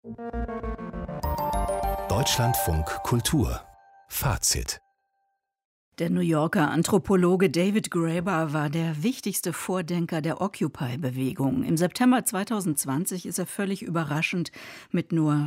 Deutschlandfunk Kultur Fazit. Der New Yorker Anthropologe David Graeber war der wichtigste Vordenker der Occupy-Bewegung. Im September 2020 ist er völlig überraschend mit nur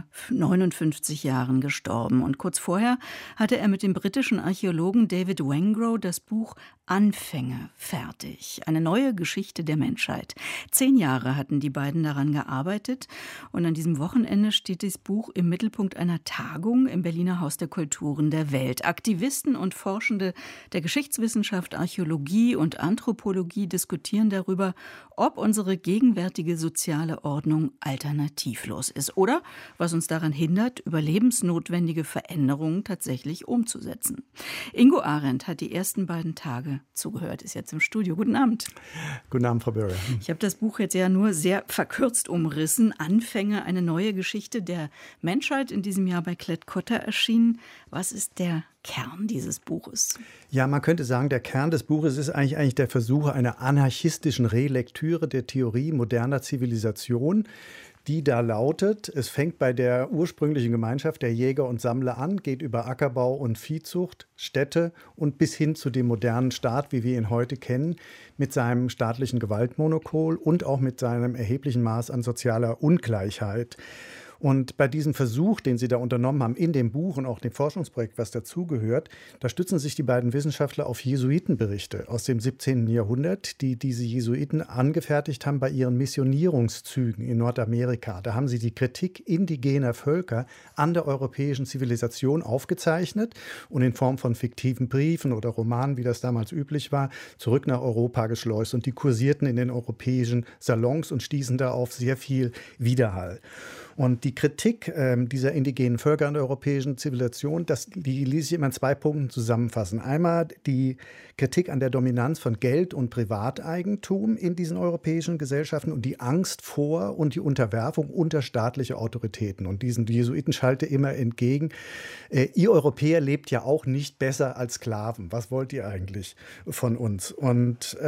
59 Jahren gestorben. Und kurz vorher hatte er mit dem britischen Archäologen David Wengrow das Buch Anfänge fertig. Eine neue Geschichte der Menschheit. 10 Jahre hatten die beiden daran gearbeitet. Und an diesem Wochenende steht das Buch im Mittelpunkt einer Tagung im Berliner Haus der Kulturen der Welt. Aktivisten und Forschende der Geschichtswissenschaft, Archäologie und Anthropologie diskutieren darüber, ob unsere gegenwärtige soziale Ordnung alternativlos ist oder was uns daran hindert, überlebensnotwendige Veränderungen tatsächlich umzusetzen. Ingo Arendt hat die ersten beiden Tage zugehört, ist jetzt im Studio. Guten Abend. Guten Abend, Frau Böhrer. Ich habe das Buch jetzt ja nur sehr verkürzt umrissen. Anfänge, eine neue Geschichte der Menschheit, in diesem Jahr bei Klett-Cotta erschienen. Was ist der Kern dieses Buches? Ja, man könnte sagen, der Kern des Buches ist eigentlich der Versuch einer anarchistischen Relektüre der Theorie moderner Zivilisation, die da lautet: Es fängt bei der ursprünglichen Gemeinschaft der Jäger und Sammler an, geht über Ackerbau und Viehzucht, Städte und bis hin zu dem modernen Staat, wie wir ihn heute kennen, mit seinem staatlichen Gewaltmonopol und auch mit seinem erheblichen Maß an sozialer Ungleichheit. Und bei diesem Versuch, den Sie da unternommen haben, in dem Buch und auch dem Forschungsprojekt, was dazugehört, da stützen sich die beiden Wissenschaftler auf Jesuitenberichte aus dem 17. Jahrhundert, die diese Jesuiten angefertigt haben bei ihren Missionierungszügen in Nordamerika. Da haben sie die Kritik indigener Völker an der europäischen Zivilisation aufgezeichnet und in Form von fiktiven Briefen oder Romanen, wie das damals üblich war, zurück nach Europa geschleust. Und die kursierten in den europäischen Salons und stießen da auf sehr viel Widerhall. Und die Kritik dieser indigenen Völker an der europäischen Zivilisation, die ließ sich immer in 2 Punkten zusammenfassen. Einmal die Kritik an der Dominanz von Geld und Privateigentum in diesen europäischen Gesellschaften und die Angst vor und die Unterwerfung unter staatliche Autoritäten. Und diesen Jesuiten schallte immer entgegen: Ihr Europäer lebt ja auch nicht besser als Sklaven. Was wollt ihr eigentlich von uns? Und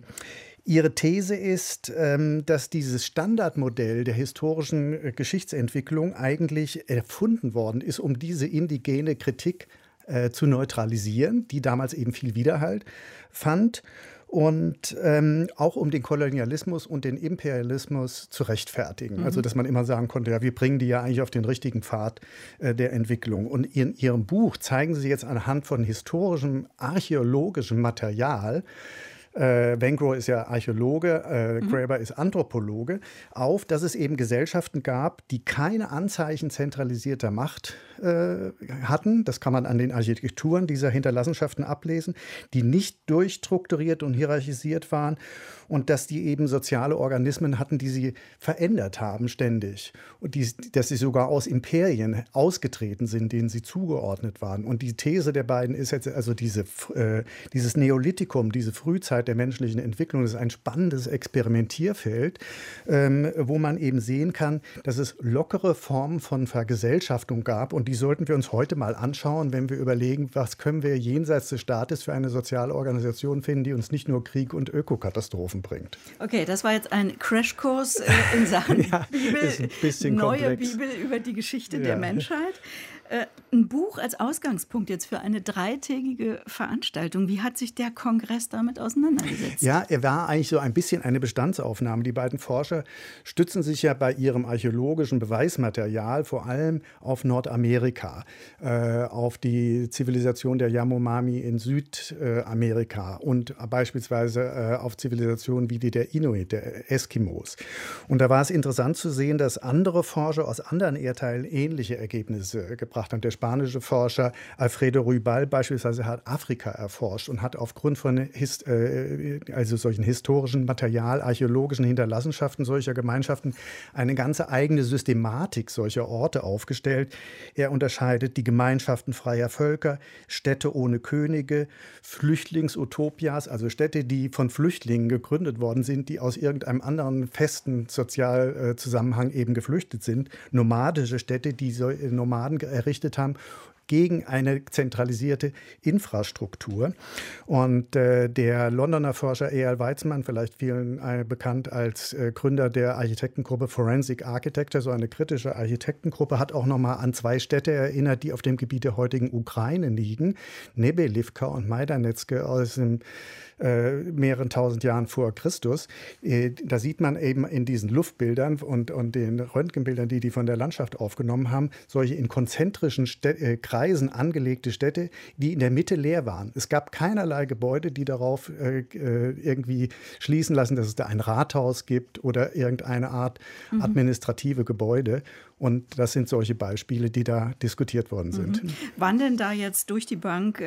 Ihre These ist, dass dieses Standardmodell der historischen Geschichtsentwicklung eigentlich erfunden worden ist, um diese indigene Kritik zu neutralisieren, die damals eben viel Widerhall fand. Und auch um den Kolonialismus und den Imperialismus zu rechtfertigen. Also dass man immer sagen konnte, ja, wir bringen die ja eigentlich auf den richtigen Pfad der Entwicklung. Und in Ihrem Buch zeigen Sie jetzt anhand von historischem, archäologischem Material, Wengrow ist ja Archäologe, Graeber ist Anthropologe, auf, dass es eben Gesellschaften gab, die keine Anzeichen zentralisierter Macht hatten. Das kann man an den Architekturen dieser Hinterlassenschaften ablesen, die nicht durchstrukturiert und hierarchisiert waren und dass die eben soziale Organismen hatten, die sie verändert haben ständig und dass sie sogar aus Imperien ausgetreten sind, denen sie zugeordnet waren. Und die These der beiden ist jetzt also dieses Neolithikum, diese Frühzeit der menschlichen Entwicklung, das ist ein spannendes Experimentierfeld, wo man eben sehen kann, dass es lockere Formen von Vergesellschaftung gab und die sollten wir uns heute mal anschauen, wenn wir überlegen, was können wir jenseits des Staates für eine soziale Organisation finden, die uns nicht nur Krieg und Ökokatastrophen bringt. Okay, das war jetzt ein Crashkurs in Sachen ja, Bibel, ist ein bisschen neue komplex. Bibel über die Geschichte der Menschheit. Ein Buch als Ausgangspunkt jetzt für eine 3-tägige Veranstaltung. Wie hat sich der Kongress damit auseinandergesetzt? Ja, er war eigentlich so ein bisschen eine Bestandsaufnahme. Die beiden Forscher stützen sich ja bei ihrem archäologischen Beweismaterial vor allem auf Nordamerika, auf die Zivilisation der Yanomami in Südamerika und beispielsweise auf Zivilisationen wie die der Inuit, der Eskimos. Und da war es interessant zu sehen, dass andere Forscher aus anderen Erdteilen ähnliche Ergebnisse gebracht haben. Der spanische Forscher Alfredo Ruibal beispielsweise hat Afrika erforscht und hat aufgrund von solchen historischen Material, archäologischen Hinterlassenschaften solcher Gemeinschaften eine ganze eigene Systematik solcher Orte aufgestellt. Er unterscheidet die Gemeinschaften freier Völker, Städte ohne Könige, Flüchtlingsutopias, also Städte, die von Flüchtlingen gegründet worden sind, die aus irgendeinem anderen festen Sozialzusammenhang eben geflüchtet sind, nomadische Städte, die Nomaden errichtet haben, gegen eine zentralisierte Infrastruktur. Und der Londoner Forscher E.L. Weizmann, vielleicht vielen bekannt als Gründer der Architektengruppe Forensic Architecture, so eine kritische Architektengruppe, hat auch nochmal an 2 Städte erinnert, die auf dem Gebiet der heutigen Ukraine liegen, Nebelivka und Majdanetske aus dem mehreren tausend Jahren vor Christus. Da sieht man eben in diesen Luftbildern und den Röntgenbildern, die von der Landschaft aufgenommen haben, solche in konzentrischen Kreisen angelegte Städte, die in der Mitte leer waren. Es gab keinerlei Gebäude, die darauf irgendwie schließen lassen, dass es da ein Rathaus gibt oder irgendeine Art administrative Gebäude. Und das sind solche Beispiele, die da diskutiert worden sind. Waren denn da jetzt durch die Bank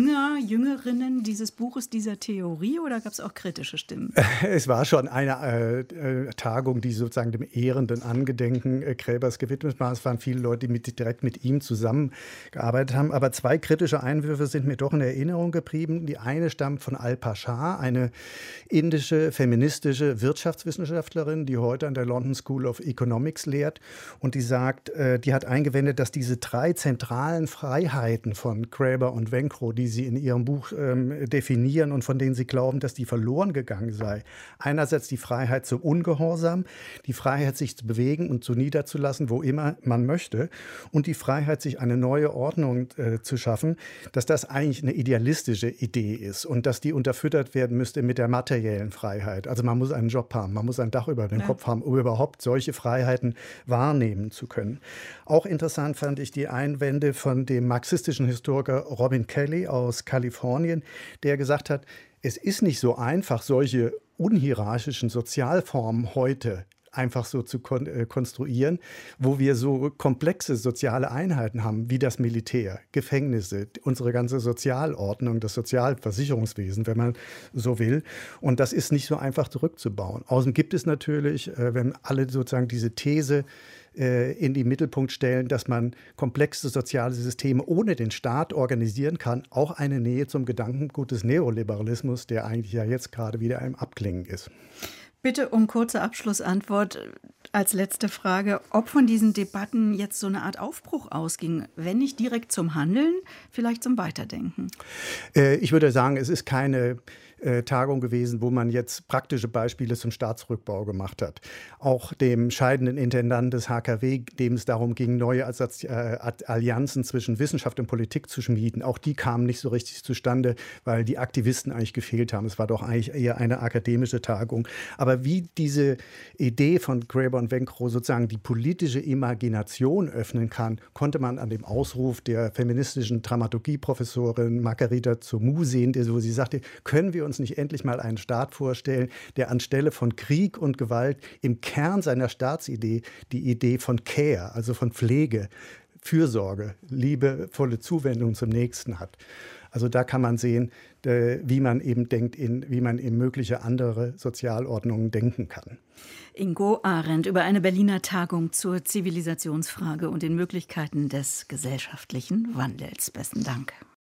Jüngerinnen dieses Buches, dieser Theorie, oder gab es auch kritische Stimmen? Es war schon eine Tagung, die sozusagen dem ehrenden Angedenken Gräbers gewidmet war. Es waren viele Leute, die direkt mit ihm zusammengearbeitet haben. Aber 2 kritische Einwürfe sind mir doch in Erinnerung geblieben. Die eine stammt von Alpa Shah, eine indische feministische Wirtschaftswissenschaftlerin, die heute an der London School of Economics lehrt. Und die sagt, die hat eingewendet, dass diese 3 zentralen Freiheiten von Graeber und Wengrow, die sie in ihrem Buch definieren und von denen sie glauben, dass die verloren gegangen sei. Einerseits die Freiheit zum Ungehorsam, die Freiheit, sich zu bewegen und zu niederzulassen, wo immer man möchte, und die Freiheit, sich eine neue Ordnung zu schaffen, dass das eigentlich eine idealistische Idee ist und dass die unterfüttert werden müsste mit der materiellen Freiheit. Also man muss einen Job haben, man muss ein Dach über dem Kopf haben, um überhaupt solche Freiheiten wahrnehmen zu können. Auch interessant fand ich die Einwände von dem marxistischen Historiker Robin Kelley aus Kalifornien, der gesagt hat, es ist nicht so einfach, solche unhierarchischen Sozialformen heute einfach so zu konstruieren, wo wir so komplexe soziale Einheiten haben, wie das Militär, Gefängnisse, unsere ganze Sozialordnung, das Sozialversicherungswesen, wenn man so will. Und das ist nicht so einfach zurückzubauen. Außerdem gibt es natürlich, wenn alle sozusagen diese These in den Mittelpunkt stellen, dass man komplexe soziale Systeme ohne den Staat organisieren kann, auch eine Nähe zum Gedankengut des Neoliberalismus, der eigentlich ja jetzt gerade wieder im Abklingen ist. Bitte um kurze Abschlussantwort als letzte Frage, ob von diesen Debatten jetzt so eine Art Aufbruch ausging, wenn nicht direkt zum Handeln, vielleicht zum Weiterdenken. Ich würde sagen, es ist keine Tagung gewesen, wo man jetzt praktische Beispiele zum Staatsrückbau gemacht hat. Auch dem scheidenden Intendanten des HKW, dem es darum ging, neue Allianzen zwischen Wissenschaft und Politik zu schmieden, auch die kamen nicht so richtig zustande, weil die Aktivisten eigentlich gefehlt haben. Es war doch eigentlich eher eine akademische Tagung. Aber wie diese Idee von Graeber und Wengrow sozusagen die politische Imagination öffnen kann, konnte man an dem Ausruf der feministischen Dramaturgieprofessorin Margarita Zomu sehen, wo sie sagte, können wir uns nicht endlich mal einen Staat vorstellen, der anstelle von Krieg und Gewalt im Kern seiner Staatsidee die Idee von Care, also von Pflege, Fürsorge, liebevolle Zuwendung zum Nächsten hat. Also da kann man sehen, wie man eben denkt, wie man in mögliche andere Sozialordnungen denken kann. Ingo Arendt über eine Berliner Tagung zur Zivilisationsfrage und den Möglichkeiten des gesellschaftlichen Wandels. Besten Dank.